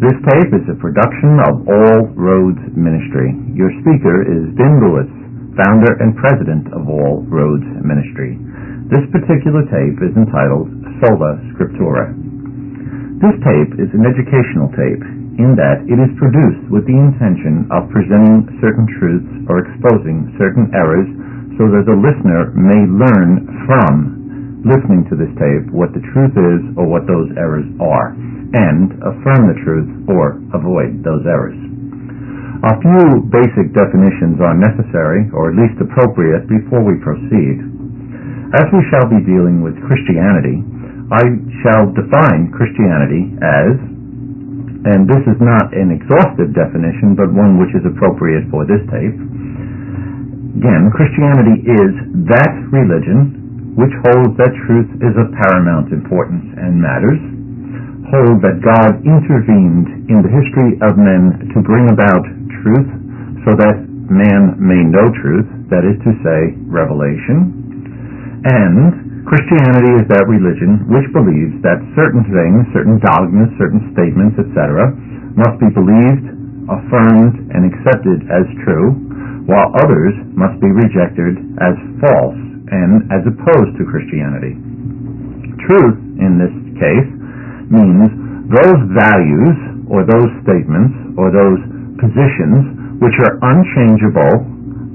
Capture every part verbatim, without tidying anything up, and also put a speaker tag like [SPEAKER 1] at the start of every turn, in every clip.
[SPEAKER 1] This tape is a production of All Roads Ministry. Your speaker is Ben Lewis, founder and president of All Roads Ministry. This particular tape is entitled Sola Scriptura. This tape is an educational tape in that it is produced with the intention of presenting certain truths or exposing certain errors so that the listener may learn from listening to this tape what the truth is or what those errors are, and affirm the truth or avoid those errors. A few basic definitions are necessary, or at least appropriate, before we proceed. As we shall be dealing with Christianity, I shall define Christianity as, and this is not an exhaustive definition, but one which is appropriate for this tape. Again, Christianity is that religion which holds that truth is of paramount importance and matters, hold that God intervened in the history of men to bring about truth so that man may know truth, that is to say, revelation. And Christianity is that religion which believes that certain things, certain dogmas, certain statements, et cetera, must be believed, affirmed, and accepted as true, while others must be rejected as false and as opposed to Christianity. Truth, in this case, means those values or those statements or those positions which are unchangeable,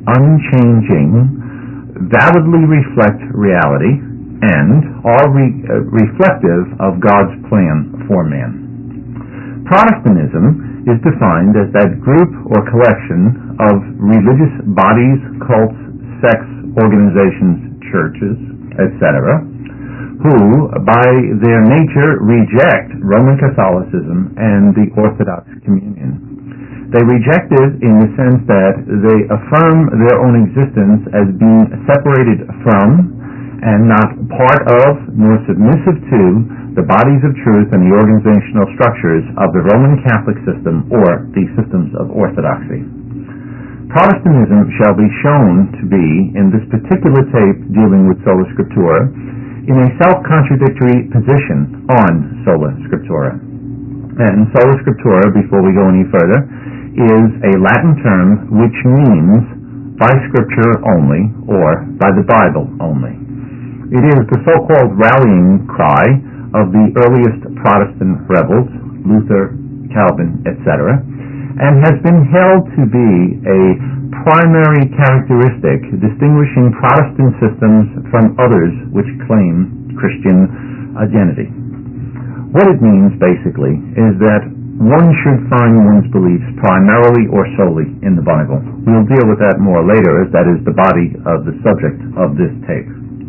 [SPEAKER 1] unchanging, validly reflect reality, and are re- uh, reflective of God's plan for man. Protestantism is defined as that group or collection of religious bodies, cults, sects, organizations, churches, et cetera, who, by their nature, reject Roman Catholicism and the Orthodox communion. They reject it in the sense that they affirm their own existence as being separated from and not part of nor submissive to the bodies of truth and the organizational structures of the Roman Catholic system or the systems of orthodoxy. Protestantism shall be shown to be, in this particular tape dealing with Sola Scriptura, in a self-contradictory position on Sola Scriptura. And Sola Scriptura, before we go any further, is a Latin term which means by Scripture only, or by the Bible only. It is the so-called rallying cry of the earliest Protestant rebels, Luther, Calvin, et cetera, and has been held to be a primary characteristic distinguishing Protestant systems from others which claim Christian identity. What it means, basically, is that one should find one's beliefs primarily or solely in the Bible. We'll deal with that more later, as that is the body of the subject of this tape.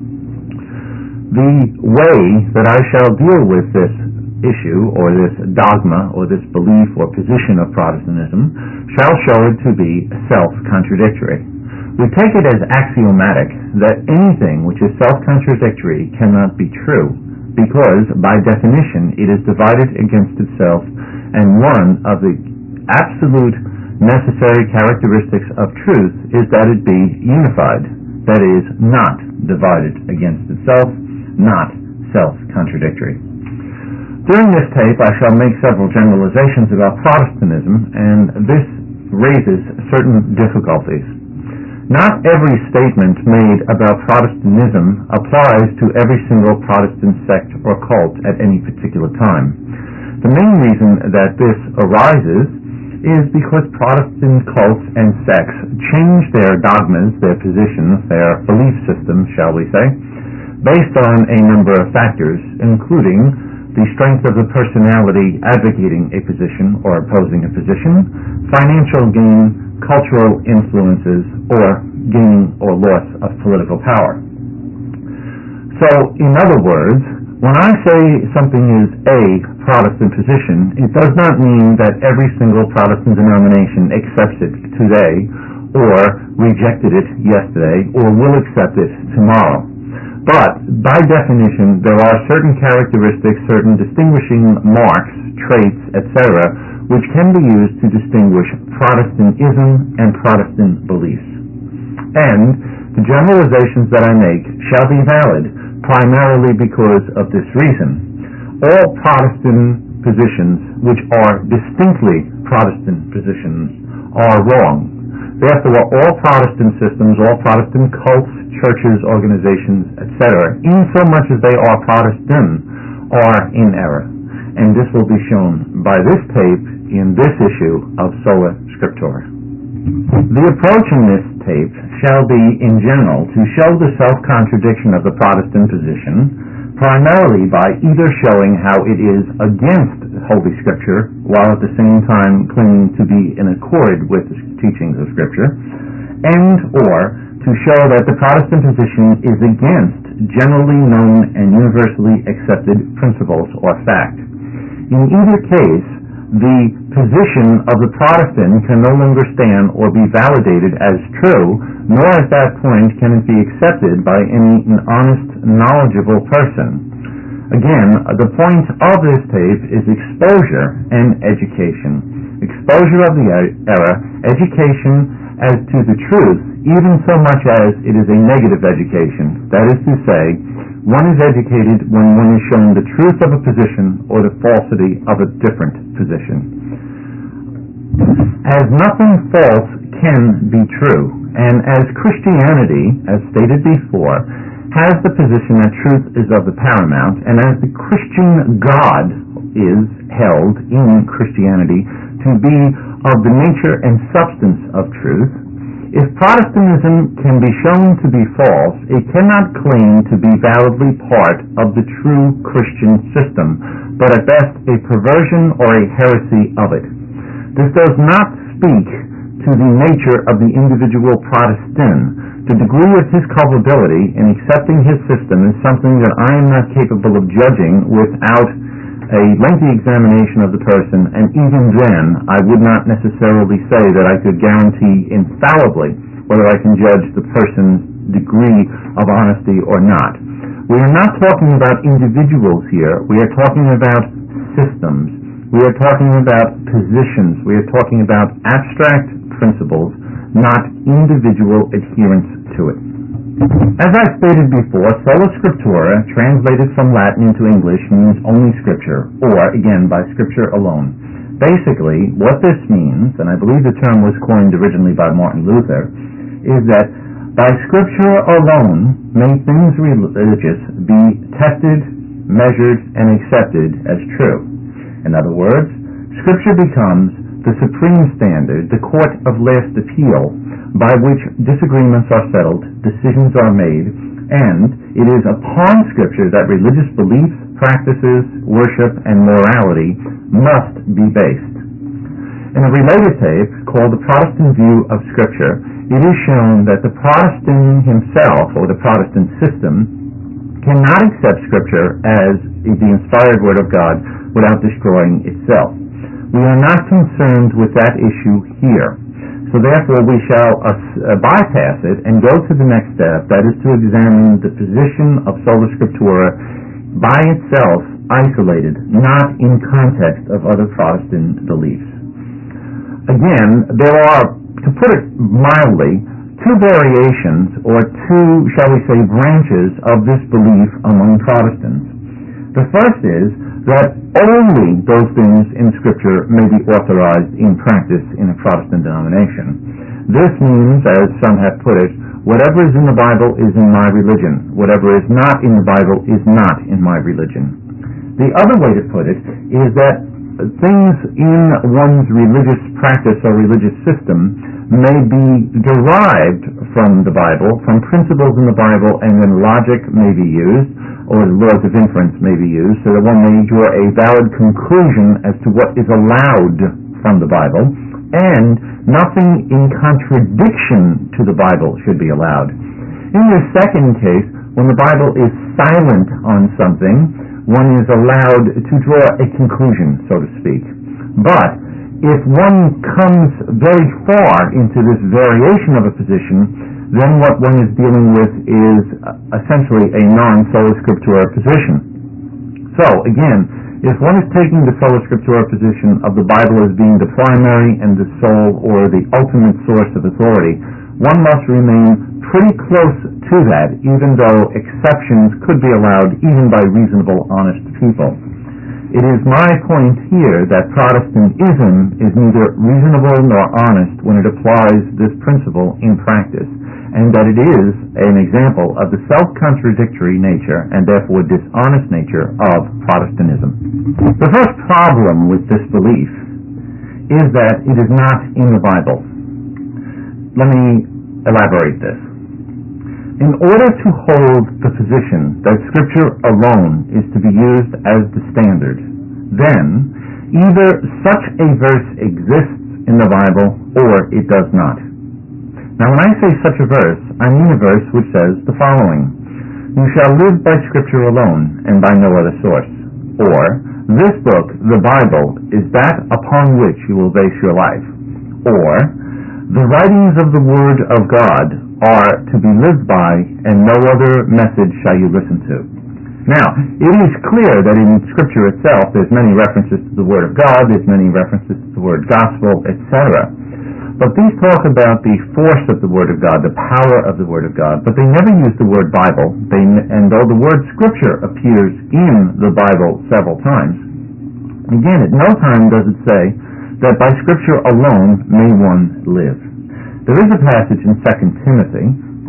[SPEAKER 1] The way that I shall deal with this issue or this dogma or this belief or position of Protestantism shall show it to be self-contradictory. We take it as axiomatic that anything which is self-contradictory cannot be true because, by definition, it is divided against itself, and one of the absolute necessary characteristics of truth is that it be unified, that is, not divided against itself, not self-contradictory. During this tape, I shall make several generalizations about Protestantism, and this raises certain difficulties. Not every statement made about Protestantism applies to every single Protestant sect or cult at any particular time. The main reason that this arises is because Protestant cults and sects change their dogmas, their positions, their belief systems, shall we say, based on a number of factors, including the strength of the personality advocating a position or opposing a position, financial gain, cultural influences, or gain or loss of political power. So, in other words, when I say something is a Protestant position, it does not mean that every single Protestant denomination accepts it today, or rejected it yesterday, or will accept it tomorrow. But, by definition, there are certain characteristics, certain distinguishing marks, traits, et cetera, which can be used to distinguish Protestantism and Protestant beliefs. And the generalizations that I make shall be valid primarily because of this reason. All Protestant positions which are distinctly Protestant positions are wrong. Therefore, all Protestant systems, all Protestant cults, churches, organizations, et cetera, in so much as they are Protestant, are in error. And this will be shown by this tape in this issue of Sola Scriptura. The approach in this tape shall be, in general, to show the self-contradiction of the Protestant position, primarily by either showing how it is against Holy Scripture, while at the same time claiming to be in accord with the teachings of Scripture, and or to show that the Protestant position is against generally known and universally accepted principles or fact. In either case, the position of the Protestant can no longer stand or be validated as true, nor at that point can it be accepted by any honest, knowledgeable person. Again, the point of this tape is exposure and education. Exposure of the error, education as to the truth, even so much as it is a negative education. That is to say, one is educated when one is shown the truth of a position or the falsity of a different position. As nothing false can be true, and as Christianity, as stated before, has the position that truth is of the paramount, and as the Christian God is held in Christianity to be of the nature and substance of truth, if Protestantism can be shown to be false, it cannot claim to be validly part of the true Christian system, but at best a perversion or a heresy of it. This does not speak to the nature of the individual Protestant. The degree of his culpability in accepting his system is something that I am not capable of judging without a lengthy examination of the person, and even then I would not necessarily say that I could guarantee infallibly whether I can judge the person's degree of honesty or not. We are not talking about individuals here. We are talking about systems. We are talking about positions. We are talking about abstract principles, not individual adherence to it. As I stated before, Sola Scriptura, translated from Latin into English, means only Scripture, or, again, by Scripture alone. Basically, what this means, and I believe the term was coined originally by Martin Luther, is that by Scripture alone may things religious be tested, measured, and accepted as true. In other words, Scripture becomes the supreme standard, the court of last appeal, by which disagreements are settled, decisions are made, and it is upon Scripture that religious beliefs, practices, worship, and morality must be based. In a related tape called The Protestant View of Scripture, it is shown that the Protestant himself, or the Protestant system, cannot accept Scripture as the inspired Word of God without destroying itself. We are not concerned with that issue here. So therefore we shall uh, bypass it and go to the next step, that is to examine the position of Sola Scriptura by itself, isolated, not in context of other Protestant beliefs. Again, there are, to put it mildly, two variations, or two, shall we say, branches of this belief among Protestants. The first is that only those things in Scripture may be authorized in practice in a Protestant denomination. This means, as some have put it, whatever is in the Bible is in my religion. Whatever is not in the Bible is not in my religion. The other way to put it is that things in one's religious practice or religious system may be derived from the Bible, from principles in the Bible, and then logic may be used, or laws of inference may be used, so that one may draw a valid conclusion as to what is allowed from the Bible, and nothing in contradiction to the Bible should be allowed. In the second case, when the Bible is silent on something, one is allowed to draw a conclusion, so to speak. But if one comes very far into this variation of a position, then what one is dealing with is essentially a non-Sola Scriptura position. So, again, if one is taking the Sola Scriptura position of the Bible as being the primary and the sole or the ultimate source of authority, one must remain pretty close to that, even though exceptions could be allowed even by reasonable, honest people. It is my point here that Protestantism is neither reasonable nor honest when it applies this principle in practice, and that it is an example of the self-contradictory nature and therefore dishonest nature of Protestantism. The first problem with this belief is that it is not in the Bible. Let me elaborate this. In order to hold the position that Scripture alone is to be used as the standard, then either such a verse exists in the Bible or it does not. Now when I say such a verse, I mean a verse which says the following: "You shall live by Scripture alone and by no other source," or "This book, the Bible, is that upon which you will base your life," or "The writings of the Word of God are to be lived by, and no other message shall you listen to." Now, it is clear that in Scripture itself there's many references to the Word of God, there's many references to the word gospel, et cetera. But these talk about the force of the Word of God, the power of the Word of God, but they never use the word Bible, they, and though the word Scripture appears in the Bible several times, again, at no time does it say that by Scripture alone may one live. There is a passage in Second Timothy,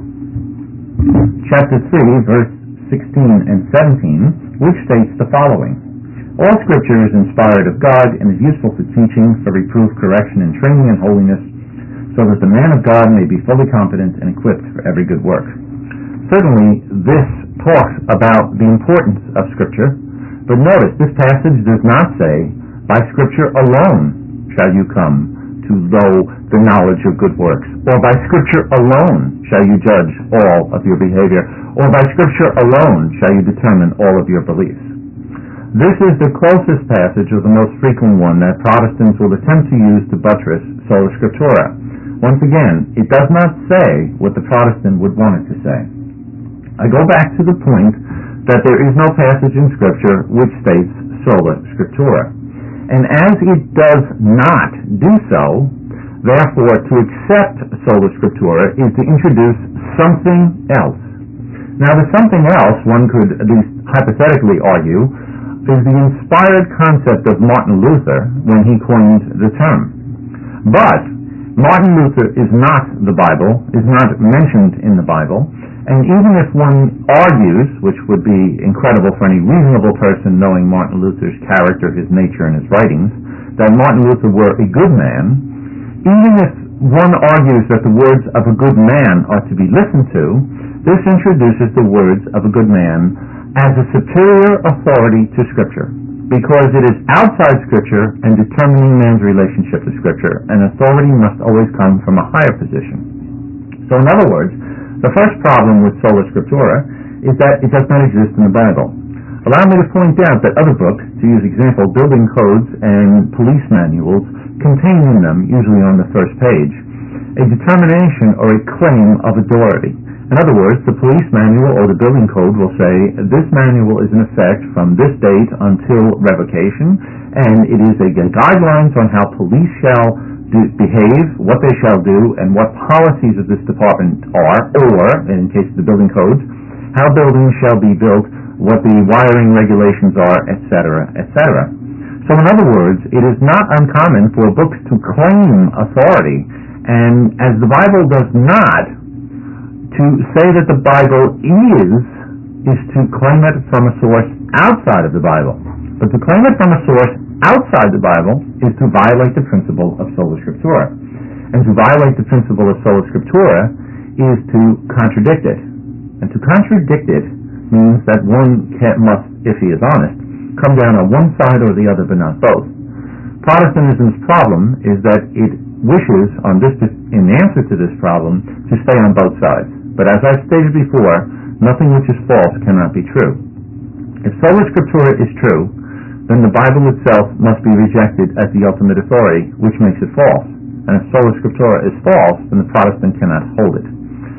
[SPEAKER 1] chapter three, verse sixteen and seventeen, which states the following: "All Scripture is inspired of God and is useful for teaching, for reproof, correction, and training in holiness, so that the man of God may be fully competent and equipped for every good work." Certainly, this talks about the importance of Scripture, but notice, this passage does not say, "By Scripture alone shall you come to know the knowledge of good works," or "By Scripture alone shall you judge all of your behavior," or "By Scripture alone shall you determine all of your beliefs." This is the closest passage, or the most frequent one, that Protestants will attempt to use to buttress sola scriptura. Once again, it does not say what the Protestant would want it to say. I go back to the point that there is no passage in Scripture which states sola scriptura. And as it does not do so, therefore to accept sola scriptura is to introduce something else. Now the something else, one could at least hypothetically argue, is the inspired concept of Martin Luther when he coined the term. But Martin Luther is not the Bible, is not mentioned in the Bible, and even if one argues, which would be incredible for any reasonable person knowing Martin Luther's character, his nature, and his writings, that Martin Luther were a good man, even if one argues that the words of a good man are to be listened to, this introduces the words of a good man as a superior authority to Scripture, because it is outside Scripture and determining man's relationship to Scripture, and authority must always come from a higher position. So in other words, the first problem with sola scriptura is that it does not exist in the Bible. Allow me to point out that other books, to use example, building codes and police manuals, contain in them, usually on the first page, a determination or a claim of authority. In other words, the police manual or the building code will say, this manual is in effect from this date until revocation, and it is a guidelines on how police shall do, behave, what they shall do, and what policies of this department are, or, in case of the building codes, how buildings shall be built, what the wiring regulations are, et cetera, et cetera. So in other words, it is not uncommon for books to claim authority, and as the Bible does not, to say that the Bible is, is to claim it from a source outside of the Bible. But to claim it from a source outside the Bible is to violate the principle of sola scriptura. And to violate the principle of sola scriptura is to contradict it. And to contradict it means that one can, must, if he is honest, come down on one side or the other, but not both. Protestantism's problem is that it wishes, on this, in answer to this problem, to stay on both sides. But as I've stated before, nothing which is false cannot be true. If sola scriptura is true, then the Bible itself must be rejected as the ultimate authority, which makes it false. And if sola scriptura is false, then the Protestant cannot hold it.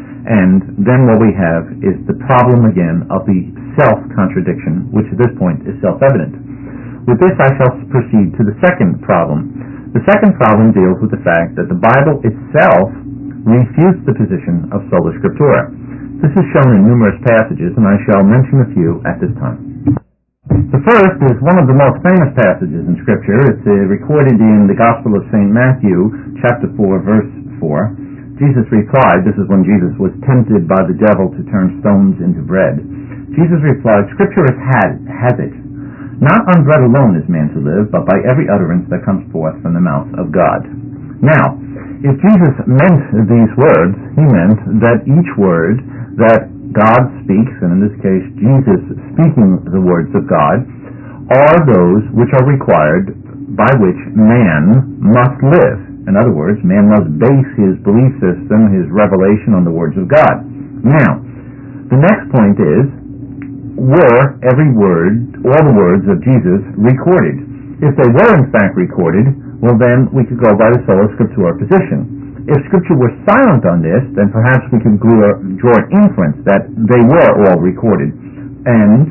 [SPEAKER 1] And then what we have is the problem again of the self-contradiction, which at this point is self-evident. With this I shall proceed to the second problem. The second problem deals with the fact that the Bible itself refutes the position of sola scriptura. This is shown in numerous passages, and I shall mention a few at this time. The first is one of the most famous passages in Scripture. It's uh, recorded in the Gospel of Saint Matthew, chapter four, verse four. Jesus replied, this is when Jesus was tempted by the devil to turn stones into bread. Jesus replied, Scripture has, has it, not on bread alone is man to live, but by every utterance that comes forth from the mouth of God. Now, if Jesus meant these words, he meant that each word that God speaks, and in this case Jesus speaking the words of God, are those which are required by which man must live. In other words, man must base his belief system, his revelation on the words of God. Now, the next point is, were every word, all the words of Jesus recorded? If they were in fact recorded, well then we could go by the sola scriptura position. If Scripture were silent on this, then perhaps we could draw, draw an inference that they were all recorded. And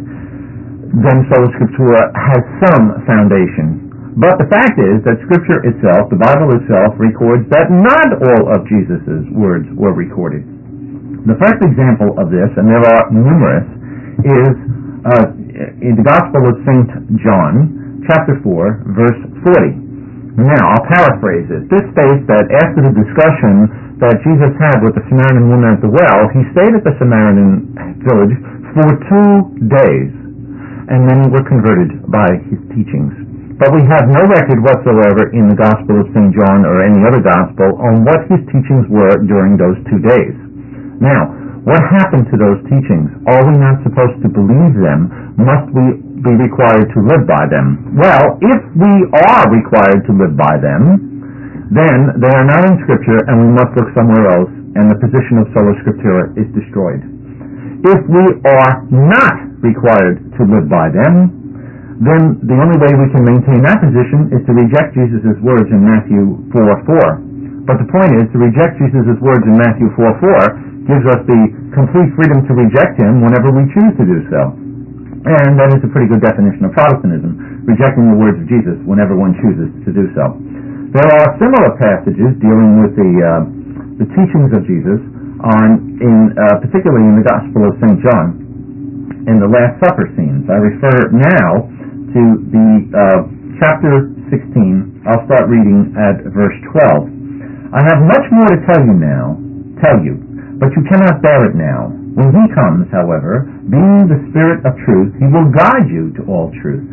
[SPEAKER 1] then sola scriptura has some foundation. But the fact is that Scripture itself, the Bible itself, records that not all of Jesus' words were recorded. The first example of this, and there are numerous, is uh, in the Gospel of Saint John, chapter four, verse forty. Now, I'll paraphrase it. This states that after the discussion that Jesus had with the Samaritan woman at the well, he stayed at the Samaritan village for two days, and many were converted by his teachings. But we have no record whatsoever in the Gospel of Saint John or any other Gospel on what his teachings were during those two days. Now, what happened to those teachings? Are we not supposed to believe them? Must we be required to live by them? Well, if we are required to live by them, then they are not in Scripture and we must look somewhere else, and the position of sola scriptura is destroyed. If we are not required to live by them, then the only way we can maintain that position is to reject Jesus' words in Matthew four four. But the point is, to reject Jesus' words in Matthew four four gives us the complete freedom to reject him whenever we choose to do so. And that is a pretty good definition of Protestantism, rejecting the words of Jesus whenever one chooses to do so. There are similar passages dealing with the uh, the teachings of Jesus, on in uh, particularly in the Gospel of Saint John, in the Last Supper scenes. I refer now to the uh, chapter sixteen. I'll start reading at verse twelve. I have much more to tell you now, tell you, but you cannot bear it now. When he comes, however, being the Spirit of truth, he will guide you to all truth.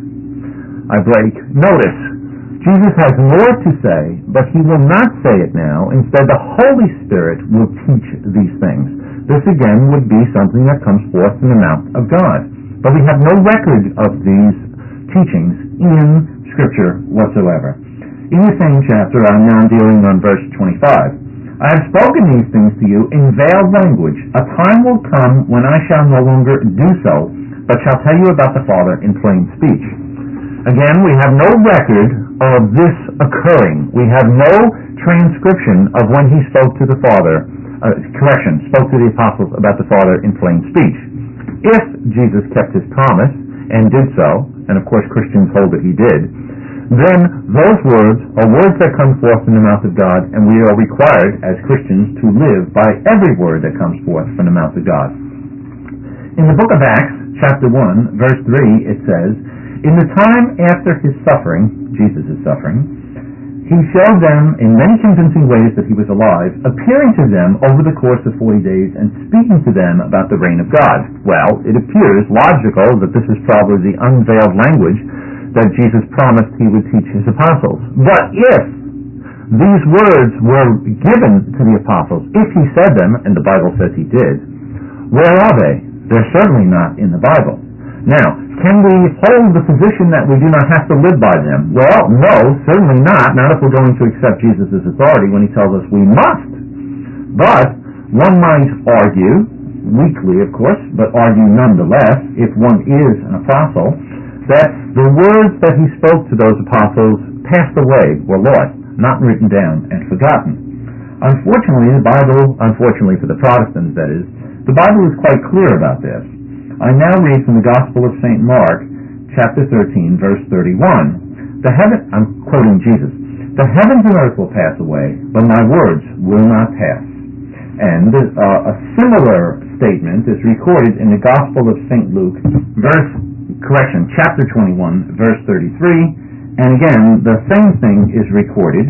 [SPEAKER 1] I break. Notice, Jesus has more to say, but he will not say it now. Instead, the Holy Spirit will teach these things. This again would be something that comes forth from the mouth of God. But we have no record of these teachings in Scripture whatsoever. In the same chapter, I'm now dealing on verse twenty-five. I have spoken these things to you in veiled language. A time will come when I shall no longer do so, but shall tell you about the Father in plain speech. Again, we have no record of this occurring. We have no transcription of when he spoke to the Father, uh, correction, spoke to the apostles about the Father in plain speech. If Jesus kept his promise, and did so, and of course Christians hold that he did, then those words are words that come forth from the mouth of God, and we are required as Christians to live by every word that comes forth from the mouth of God. In the book of Acts, chapter one, verse three, it says, in the time after his suffering, Jesus' suffering, he showed them in many convincing ways that he was alive, appearing to them over the course of forty days and speaking to them about the reign of God. Well, it appears logical that this is probably the unveiled language that Jesus promised he would teach his apostles. But if these words were given to the apostles, if he said them, and the Bible says he did, where are they? They're certainly not in the Bible. Now, can we hold the position that we do not have to live by them? Well, no, certainly not, not if we're going to accept Jesus' authority when he tells us we must. But one might argue, weakly of course, but argue nonetheless, if one is an apostle, that the words that he spoke to those apostles passed away, were lost, not written down and forgotten. Unfortunately, the Bible, unfortunately for the Protestants that is, the Bible is quite clear about this. I now read from the Gospel of Saint Mark, chapter thirteen, verse thirty-one. The heaven, I'm quoting Jesus, the heavens and earth will pass away, but my words will not pass. And uh, a similar statement is recorded in the Gospel of Saint Luke, verse correction, chapter twenty-one, verse thirty-three, and again, the same thing is recorded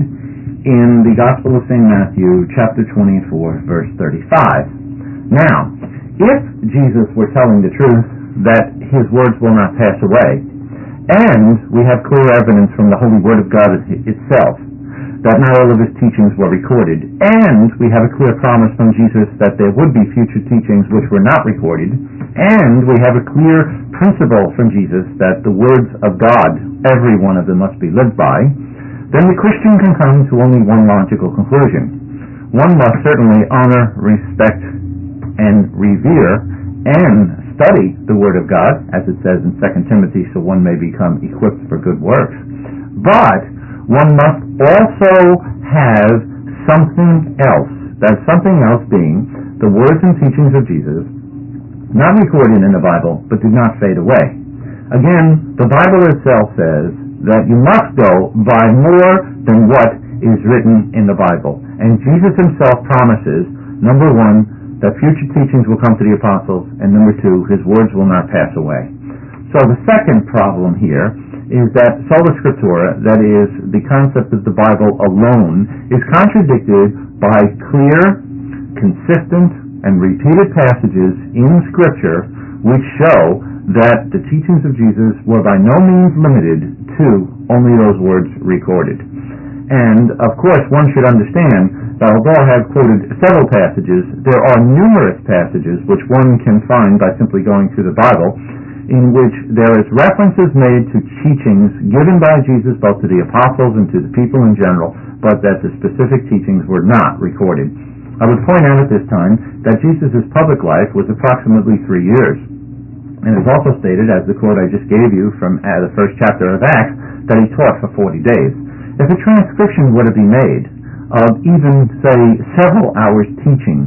[SPEAKER 1] in the Gospel of Saint Matthew, chapter twenty-four, verse thirty-five. Now, if Jesus were telling the truth that his words will not pass away, and we have clear evidence from the Holy Word of God itself that not all of his teachings were recorded, and we have a clear promise from Jesus that there would be future teachings which were not recorded, and we have a clear principle from Jesus that the words of God, every one of them must be lived by, then the Christian can come to only one logical conclusion. One must certainly honor, respect, and revere, and study the Word of God, as it says in Second Timothy, so one may become equipped for good works. But one must also have something else, that something else being the words and teachings of Jesus, not recorded in the Bible, but did not fade away. Again, the Bible itself says that you must go by more than what is written in the Bible. And Jesus himself promises, number one, that future teachings will come to the apostles, and number two, his words will not pass away. So the second problem here is that sola scriptura, that is, the concept of the Bible alone, is contradicted by clear, consistent, and repeated passages in Scripture which show that the teachings of Jesus were by no means limited to only those words recorded. And, of course, one should understand that although I have quoted several passages, there are numerous passages which one can find by simply going through the Bible in which there is references made to teachings given by Jesus both to the apostles and to the people in general, but that the specific teachings were not recorded. I would point out at this time that Jesus' public life was approximately three years. And it is also stated, as the quote I just gave you from uh, the first chapter of Acts, that he taught for forty days. If a transcription were to be made of even, say, several hours teachings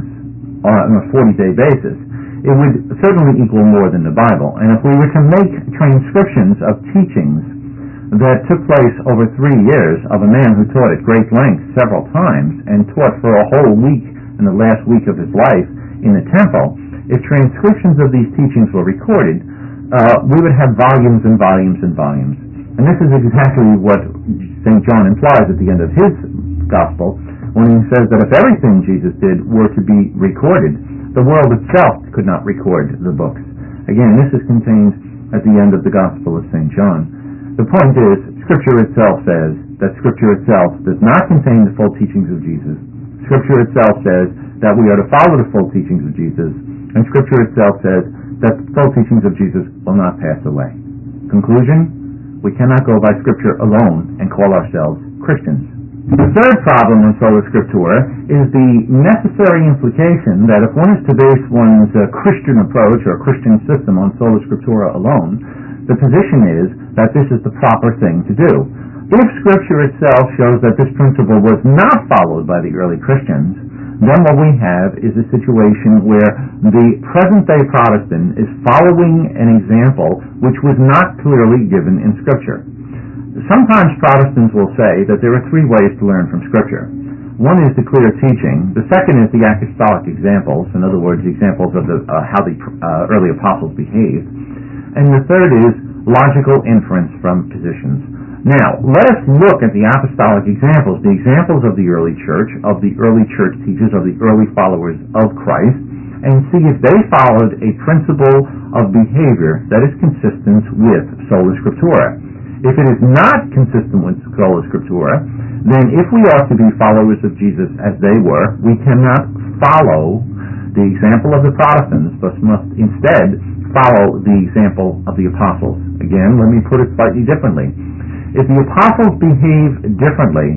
[SPEAKER 1] on a forty-day basis, it would certainly equal more than the Bible. And if we were to make transcriptions of teachings that took place over three years of a man who taught at great length several times and taught for a whole week in the last week of his life in the temple, if transcriptions of these teachings were recorded, uh, we would have volumes and volumes and volumes. And this is exactly what Saint John implies at the end of his gospel when he says that if everything Jesus did were to be recorded, the world itself could not record the books. Again, this is contained at the end of the Gospel of Saint John. The point is, Scripture itself says that Scripture itself does not contain the full teachings of Jesus. Scripture itself says that we are to follow the full teachings of Jesus, and Scripture itself says that the full teachings of Jesus will not pass away. Conclusion, we cannot go by Scripture alone and call ourselves Christians. The third problem in sola scriptura is the necessary implication that if one is to base one's uh, Christian approach or Christian system on sola scriptura alone, the position is that this is the proper thing to do. If Scripture itself shows that this principle was not followed by the early Christians, then what we have is a situation where the present-day Protestant is following an example which was not clearly given in Scripture. Sometimes Protestants will say that there are three ways to learn from Scripture. One is the clear teaching. The second is the apostolic examples, in other words, examples of the, uh, how the uh, early apostles behaved. And the third is logical inference from positions. Now, let us look at the apostolic examples, the examples of the early church, of the early church teachers, of the early followers of Christ, and see if they followed a principle of behavior that is consistent with sola scriptura. If it is not consistent with sola scriptura, then if we are to be followers of Jesus as they were, we cannot follow the example of the Protestants, but must instead follow the example of the apostles. Again, let me put it slightly differently. If the apostles behave differently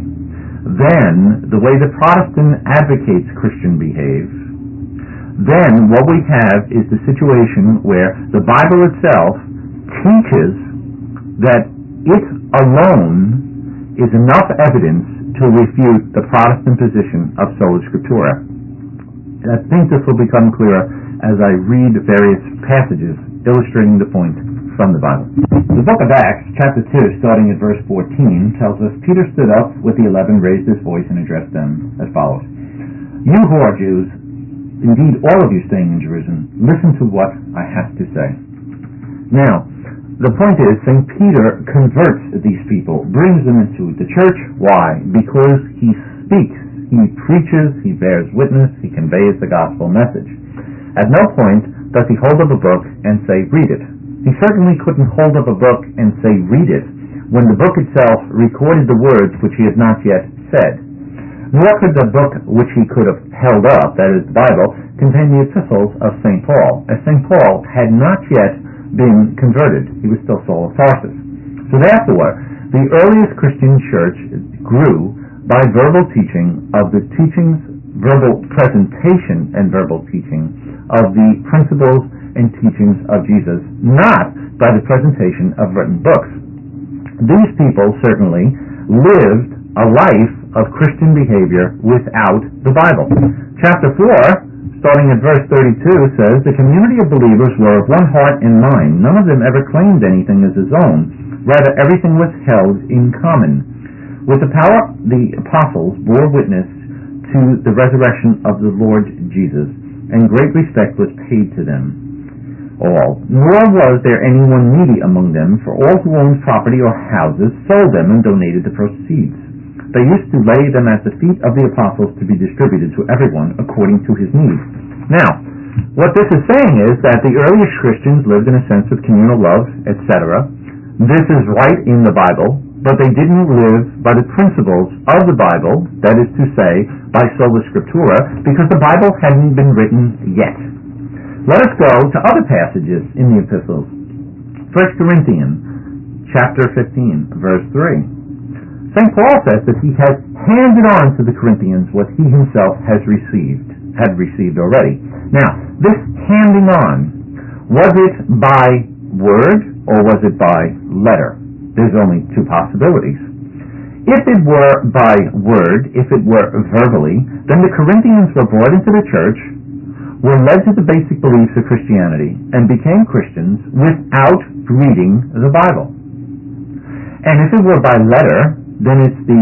[SPEAKER 1] than the way the Protestant advocates Christian behave, then what we have is the situation where the Bible itself teaches that it alone is enough evidence to refute the Protestant position of sola scriptura. And I think this will become clearer as I read various passages illustrating the point from the Bible. The book of Acts, chapter two, starting at verse fourteen, tells us, Peter stood up with the eleven, raised his voice, and addressed them as follows. You who are Jews, indeed all of you staying in Jerusalem, listen to what I have to say. Now, the point is, Saint Peter converts these people, brings them into the church. Why? Because he speaks, he preaches, he bears witness, he conveys the gospel message. At no point does he hold up a book and say, read it. He certainly couldn't hold up a book and say, read it, when the book itself recorded the words which he had not yet said. Nor could the book which he could have held up, that is the Bible, contain the epistles of Saint Paul, as Saint Paul had not yet been converted. He was still Saul of Tarsus. So therefore, the earliest Christian church grew by verbal teaching of the teachings, verbal presentation and verbal teaching of the principles and teachings of Jesus, not by the presentation of written books. These people certainly lived a life of Christian behavior without the Bible. Chapter four, starting at verse thirty-two, says, the community of believers were of one heart and mind. None of them ever claimed anything as his own. Rather, everything was held in common. With the power, the apostles bore witness to the resurrection of the Lord Jesus, and great respect was paid to them all. Nor was there anyone needy among them, for all who owned property or houses sold them and donated the proceeds. They used to lay them at the feet of the apostles to be distributed to everyone according to his need. Now, what this is saying is that the earliest Christians lived in a sense of communal love, et cetera. This is right in the Bible, but they didn't live by the principles of the Bible, that is to say, by sola scriptura, because the Bible hadn't been written yet. Let us go to other passages in the epistles. First Corinthians chapter fifteen, verse three. Saint Paul says that he has handed on to the Corinthians what he himself has received, had received already. Now, this handing on, was it by word or was it by letter? There's only two possibilities. If it were by word, if it were verbally, then the Corinthians were brought into the church, were led to the basic beliefs of Christianity, and became Christians without reading the Bible. And if it were by letter, then it's the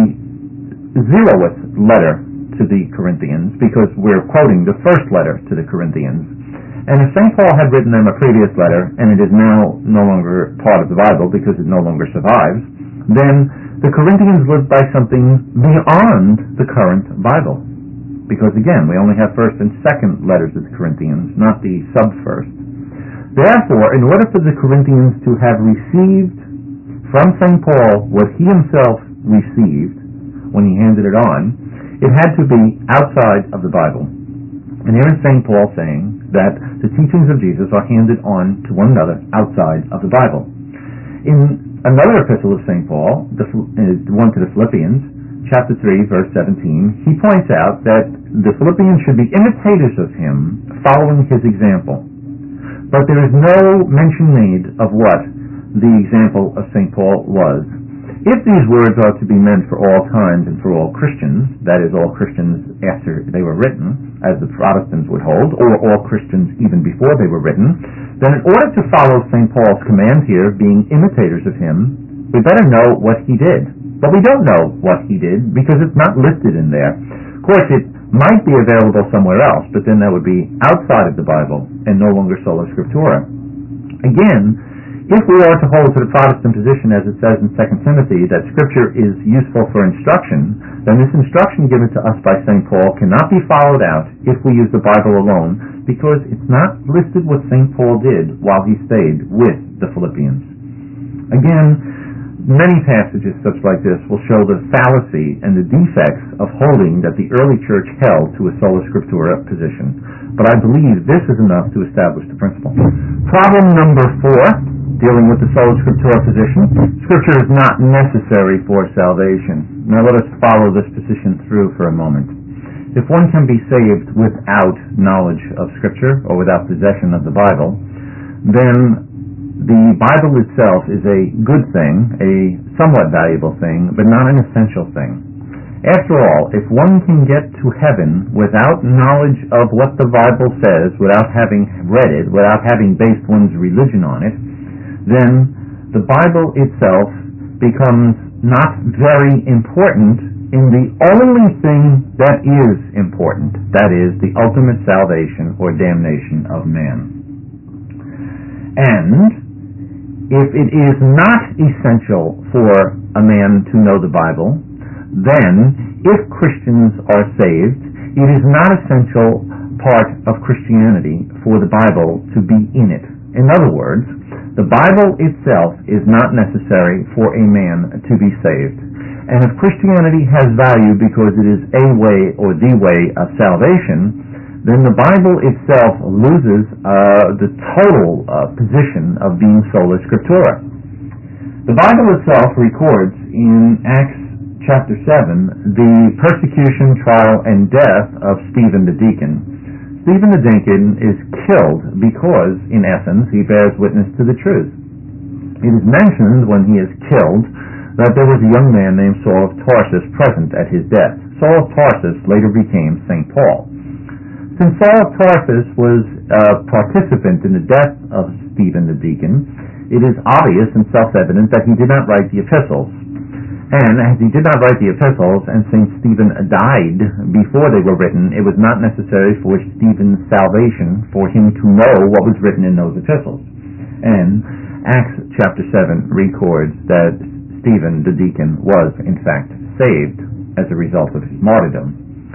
[SPEAKER 1] zeroth letter to the Corinthians, because we're quoting the first letter to the Corinthians. And if Saint Paul had written them a previous letter, and it is now no longer part of the Bible because it no longer survives, then the Corinthians lived by something beyond the current Bible. Because again, we only have first and second letters of the Corinthians, not the sub-first. Therefore, in order for the Corinthians to have received from Saint Paul what he himself received when he handed it on, it had to be outside of the Bible. And here is Saint Paul saying that the teachings of Jesus are handed on to one another outside of the Bible. In another epistle of Saint Paul, the one to the Philippians, chapter three, verse seventeen, he points out that the Philippians should be imitators of him, following his example. But there is no mention made of what the example of Saint Paul was. If these words are to be meant for all times and for all Christians, that is, all Christians after they were written, as the Protestants would hold, or all Christians even before they were written, then in order to follow Saint Paul's command here, being imitators of him, we better know what he did. But we don't know what he did because it's not listed in there. Of course, it might be available somewhere else, but then that would be outside of the Bible and no longer sola scriptura. Again, if we are to hold to the Protestant position, as it says in Second Timothy, that Scripture is useful for instruction, then this instruction given to us by Saint Paul cannot be followed out if we use the Bible alone, because it's not listed what Saint Paul did while he stayed with the Philippians. Again, many passages such like this will show the fallacy and the defects of holding that the early church held to a sola scriptura position. But I believe this is enough to establish the principle. Problem number four, dealing with the sola scriptura position, Scripture is not necessary for salvation. Now let us follow this position through for a moment. If one can be saved without knowledge of Scripture or without possession of the Bible, then the Bible itself is a good thing, a somewhat valuable thing, but not an essential thing. After all, if one can get to heaven without knowledge of what the Bible says, without having read it, without having based one's religion on it, then the Bible itself becomes not very important in the only thing that is important, that is, the ultimate salvation or damnation of man. And If it is not essential for a man to know the Bible, then if Christians are saved, it is not essential part of Christianity for the Bible to be in it. In other words, the Bible itself is not necessary for a man to be saved. And if Christianity has value because it is a way or the way of salvation, then the Bible itself loses uh, the total uh, position of being sola scriptura. The Bible itself records in Acts chapter seven the persecution, trial, and death of Stephen the deacon. Stephen the deacon is killed because, in essence, he bears witness to the truth. It is mentioned when he is killed that there was a young man named Saul of Tarsus present at his death. Saul of Tarsus later became Saint Paul. Since Saul of Tarsus was a participant in the death of Stephen the deacon, it is obvious and self-evident that he did not write the epistles. And as he did not write the epistles, and Saint Stephen died before they were written, it was not necessary for Stephen's salvation for him to know what was written in those epistles. And Acts chapter seven records that Stephen the deacon was, in fact, saved as a result of his martyrdom.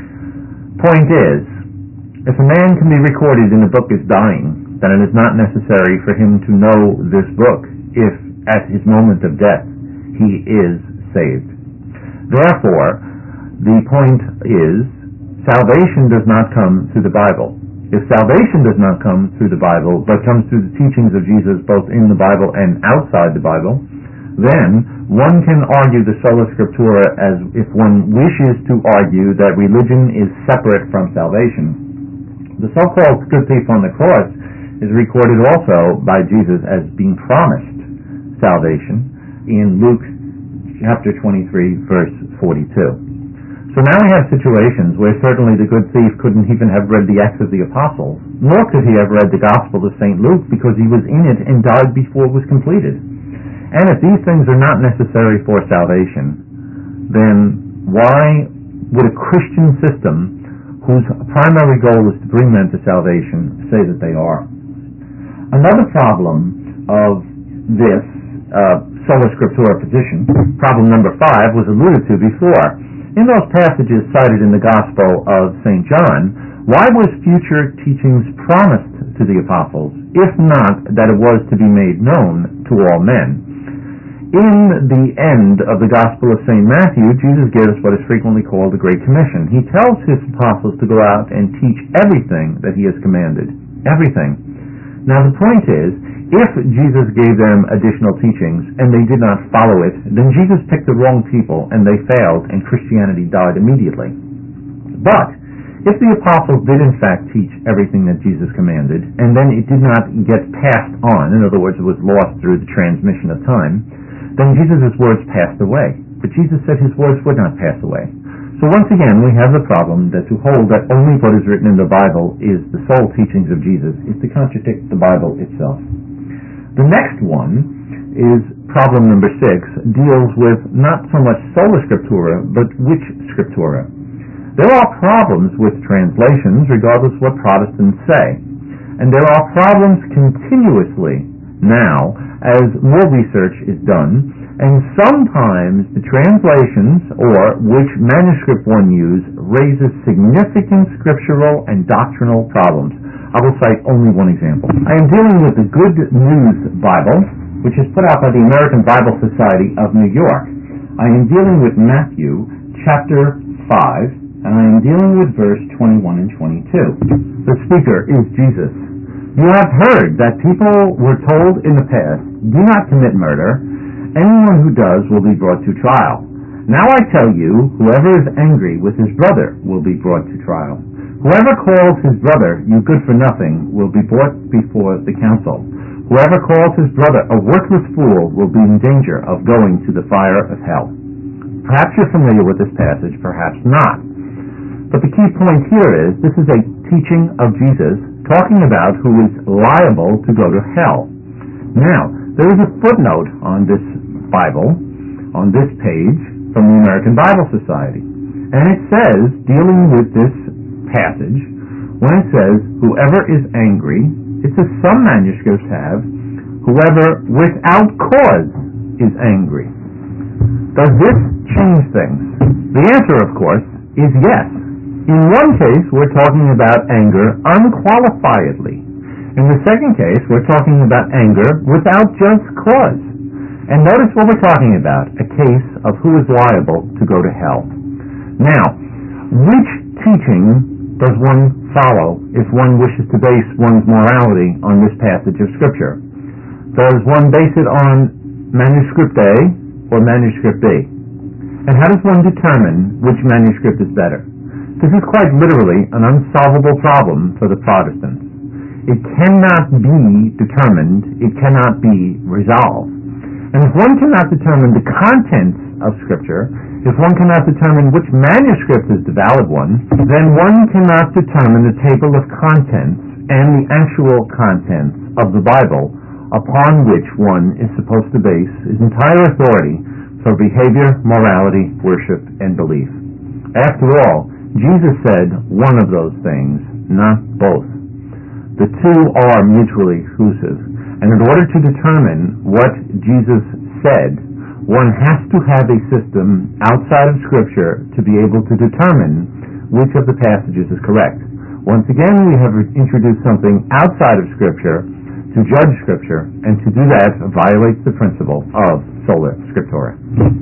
[SPEAKER 1] Point is, if a man can be recorded in a book as dying, then it is not necessary for him to know this book if, at his moment of death, he is saved. Therefore, the point is, salvation does not come through the Bible. If salvation does not come through the Bible, but comes through the teachings of Jesus both in the Bible and outside the Bible, then one can argue the sola scriptura as if one wishes to argue that religion is separate from salvation. The so-called good thief on the cross is recorded also by Jesus as being promised salvation in Luke chapter twenty-three, verse forty-two. So now we have situations where certainly the good thief couldn't even have read the Acts of the Apostles, nor could he have read the Gospel of Saint Luke because he was in it and died before it was completed. And if these things are not necessary for salvation, then why would a Christian system whose primary goal is to bring men to salvation say that they are? Another problem of this uh, sola scriptura position, problem number five, was alluded to before. In those passages cited in the Gospel of Saint John, why was future teachings promised to the apostles, if not that it was to be made known to all men? In the end of the Gospel of Saint Matthew, Jesus gives what is frequently called the Great Commission. He tells his apostles to go out and teach everything that he has commanded. Everything. Now the point is, if Jesus gave them additional teachings and they did not follow it, then Jesus picked the wrong people and they failed and Christianity died immediately. But if the apostles did in fact teach everything that Jesus commanded and then it did not get passed on, in other words, it was lost through the transmission of time, then Jesus' words passed away. But Jesus said his words would not pass away. So once again, we have the problem that to hold that only what is written in the Bible is the sole teachings of Jesus is to contradict the Bible itself. The next one is problem number six, deals with not so much sola scriptura, but which scriptura. There are problems with translations, regardless of what Protestants say. And there are problems continuously now as more research is done, and sometimes the translations or which manuscript one uses raises significant scriptural and doctrinal problems. I will cite only one example. I am dealing with the Good News Bible, which is put out by the American Bible Society of New York. I am dealing with Matthew chapter five, and I am dealing with verse twenty-one and twenty-two. The speaker is Jesus. You have heard that people were told in the past, do not commit murder. Anyone who does will be brought to trial. Now I tell you, whoever is angry with his brother will be brought to trial. Whoever calls his brother you good for nothing will be brought before the council. Whoever calls his brother a worthless fool will be in danger of going to the fire of hell. Perhaps you're familiar with this passage, perhaps not. But the key point here is, this is a teaching of Jesus talking about who is liable to go to hell. Now, there is a footnote on this Bible, on this page, from the American Bible Society. And it says, dealing with this passage, when it says, whoever is angry, it says some manuscripts have, whoever without cause is angry. Does this change things? The answer, of course, is yes. In one case, we're talking about anger unqualifiedly. In the second case, we're talking about anger without just cause. And notice what we're talking about, a case of who is liable to go to hell. Now, which teaching does one follow if one wishes to base one's morality on this passage of Scripture? Does one base it on manuscript A or manuscript B? And how does one determine which manuscript is better? This is quite literally an unsolvable problem for the Protestants. It cannot be determined, it cannot be resolved. And if one cannot determine the contents of Scripture, if one cannot determine which manuscript is the valid one, then one cannot determine the table of contents and the actual contents of the Bible upon which one is supposed to base his entire authority for behavior, morality, worship, and belief. After all, Jesus said one of those things, not both. The two are mutually exclusive. And in order to determine what Jesus said, one has to have a system outside of Scripture to be able to determine which of the passages is correct. Once again, we have introduced something outside of Scripture to judge Scripture, and to do that violates the principle of sola scriptura.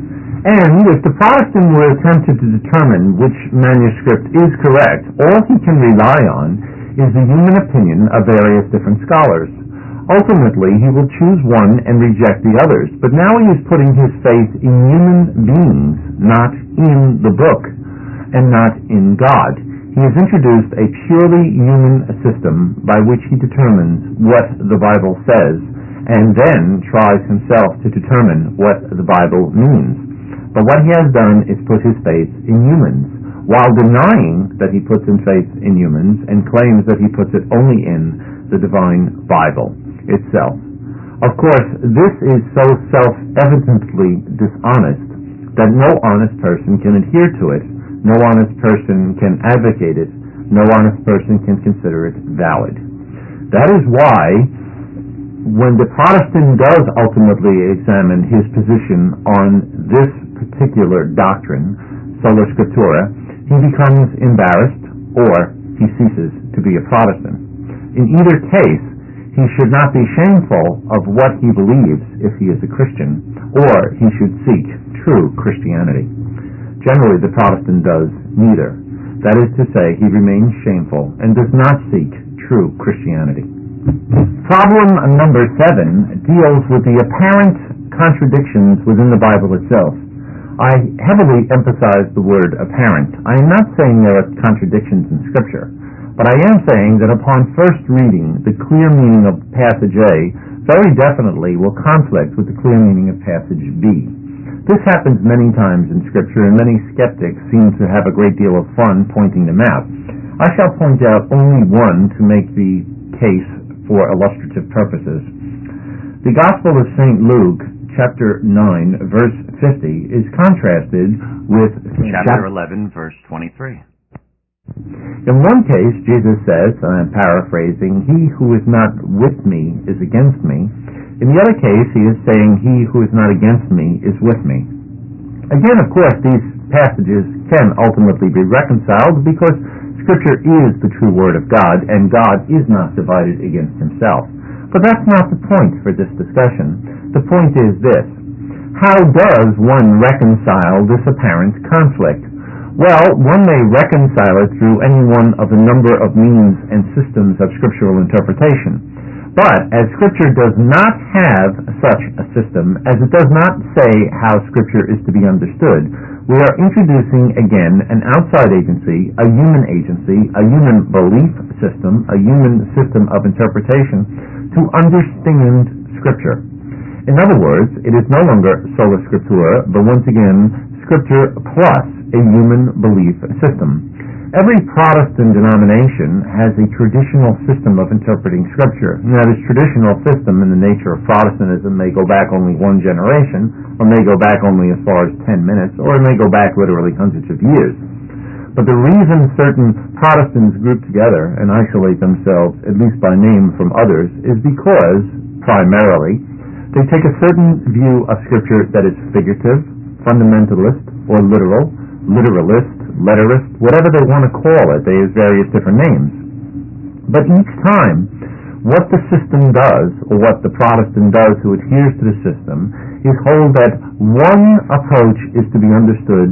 [SPEAKER 1] And if the Protestant were attempted to determine which manuscript is correct, all he can rely on is the human opinion of various different scholars. Ultimately, he will choose one and reject the others, but now he is putting his faith in human beings, not in the book, and not in God. He has introduced a purely human system by which he determines what the Bible says, and then tries himself to determine what the Bible means. But what he has done is put his faith in humans, while denying that he puts his faith in humans and claims that he puts it only in the divine Bible itself. Of course, this is so self-evidently dishonest that no honest person can adhere to it, no honest person can advocate it, no honest person can consider it valid. That is why when the Protestant does ultimately examine his position on this particular doctrine, sola scriptura, he becomes embarrassed or he ceases to be a Protestant. In either case, he should not be shameful of what he believes if he is a Christian, or he should seek true Christianity. Generally, the Protestant does neither. That is to say, he remains shameful and does not seek true Christianity. Problem number seven deals with the apparent contradictions within the Bible itself. I heavily emphasize the word apparent. I am not saying there are contradictions in Scripture, but I am saying that upon first reading, the clear meaning of passage A very definitely will conflict with the clear meaning of passage B. This happens many times in Scripture, and many skeptics seem to have a great deal of fun pointing them out. I shall point out only one to make the case for illustrative purposes. The Gospel of Saint Luke, chapter nine, verse fifty, is contrasted with
[SPEAKER 2] chapter eleven, verse twenty-three.
[SPEAKER 1] In one case, Jesus says, and I'm paraphrasing, "He who is not with me is against me." In the other case, he is saying, "He who is not against me is with me." Again, of course, these passages can ultimately be reconciled because Scripture is the true Word of God, and God is not divided against himself. But that's not the point for this discussion. The point is this: how does one reconcile this apparent conflict? Well, one may reconcile it through any one of a number of means and systems of scriptural interpretation. But as Scripture does not have such a system, as it does not say how Scripture is to be understood, we are introducing again an outside agency, a human agency, a human belief system, a human system of interpretation to understand Scripture. In other words, it is no longer sola scriptura, but once again, Scripture plus a human belief system. Every Protestant denomination has a traditional system of interpreting Scripture. Now, this traditional system in the nature of Protestantism may go back only one generation, or may go back only as far as ten minutes, or it may go back literally hundreds of years. But the reason certain Protestants group together and isolate themselves, at least by name, from others, is because primarily, they take a certain view of Scripture that is figurative, fundamentalist, or literal, literalist, letterist, whatever they want to call it. They have various different names. But each time, what the system does, or what the Protestant does who adheres to the system, is hold that one approach is to be understood,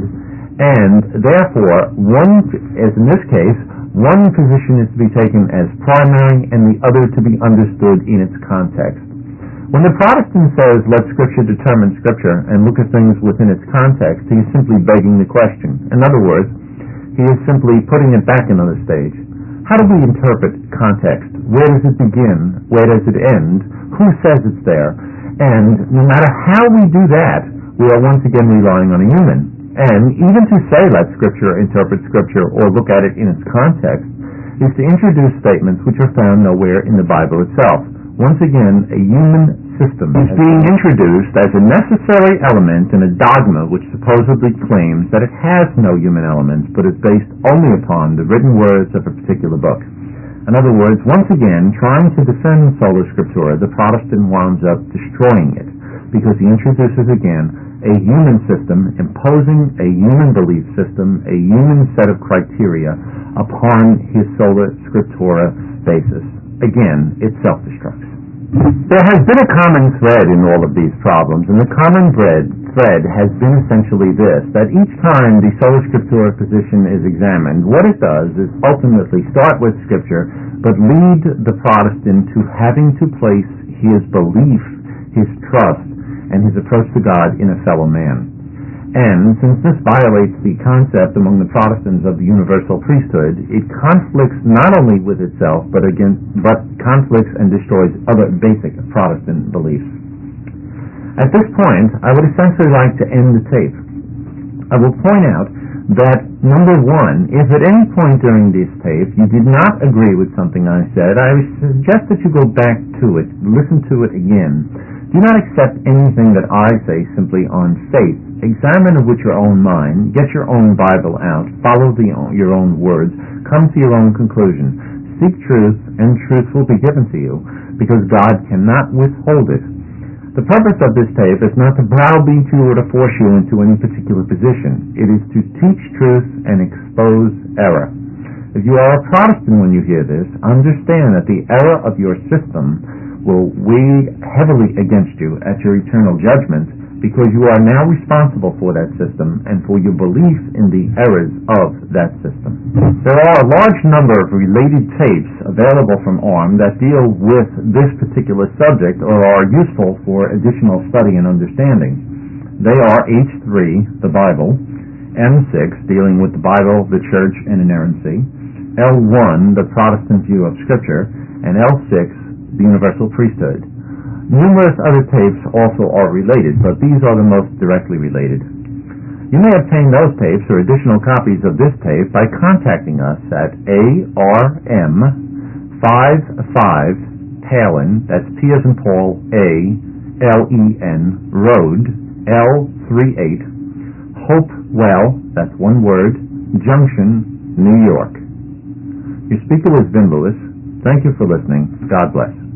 [SPEAKER 1] and therefore, one, as in this case, one position is to be taken as primary and the other to be understood in its context. When the Protestant says, let Scripture determine Scripture and look at things within its context, he is simply begging the question. In other words, he is simply putting it back another stage. How do we interpret context? Where does it begin? Where does it end? Who says it's there? And no matter how we do that, we are once again relying on a human. And even to say, let Scripture interpret Scripture or look at it in its context, is to introduce statements which are found nowhere in the Bible itself. Once again, a human system is being introduced as a necessary element in a dogma which supposedly claims that it has no human elements, but is based only upon the written words of a particular book. In other words, once again, trying to defend Sola Scriptura, the Protestant winds up destroying it, because he introduces again a human system, imposing a human belief system, a human set of criteria upon his Sola Scriptura basis. Again, it self-destructs. There has been a common thread in all of these problems, and the common thread, thread has been essentially this, that each time the Sola Scriptura position is examined, what it does is ultimately start with Scripture, but lead the Protestant to having to place his belief, his trust, and his approach to God in a fellow man. And since this violates the concept among the Protestants of the universal priesthood, it conflicts not only with itself, but against, but conflicts and destroys other basic Protestant beliefs. At this point, I would essentially like to end the tape. I will point out that, number one, if at any point during this tape you did not agree with something I said, I suggest that you go back to it, listen to it again. Do not accept anything that I say simply on faith. Examine it with your own mind, get your own Bible out, follow the, your own words, come to your own conclusion. Seek truth, and truth will be given to you, because God cannot withhold it. The purpose of this tape is not to browbeat you or to force you into any particular position. It is to teach truth and expose error. If you are a Protestant when you hear this, understand that the error of your system will weigh heavily against you at your eternal judgment, because you are now responsible for that system and for your belief in the errors of that system. There are a large number of related tapes available from O R M that deal with this particular subject or are useful for additional study and understanding. They are H three, the Bible, M six, dealing with the Bible, the Church, and inerrancy, L one, the Protestant view of Scripture, and L six, the universal priesthood. Numerous other tapes also are related, but these are the most directly related. You may obtain those tapes or additional copies of this tape by contacting us at A R M fifty-five Palin, that's P as in Paul, A, L E N, Road, L thirty-eight, Hopewell, that's one word, Junction, New York. Your speaker was Vin Lewis. Thank you for listening. God bless.